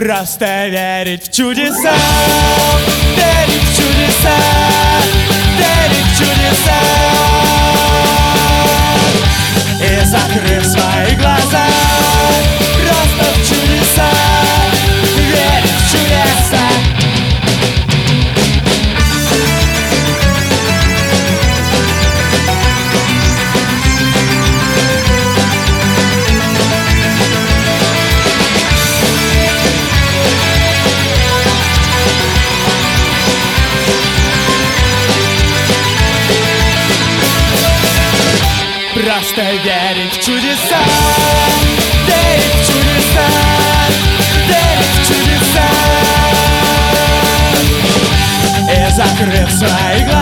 Просто верить в чудеса, верить в чудеса, верить в чудеса. И закрыв свои глаза, просто в чудеса, верить в чудеса. Просто верить в чудеса, верить в чудеса, верить в чудеса. И закрыв свои глаза,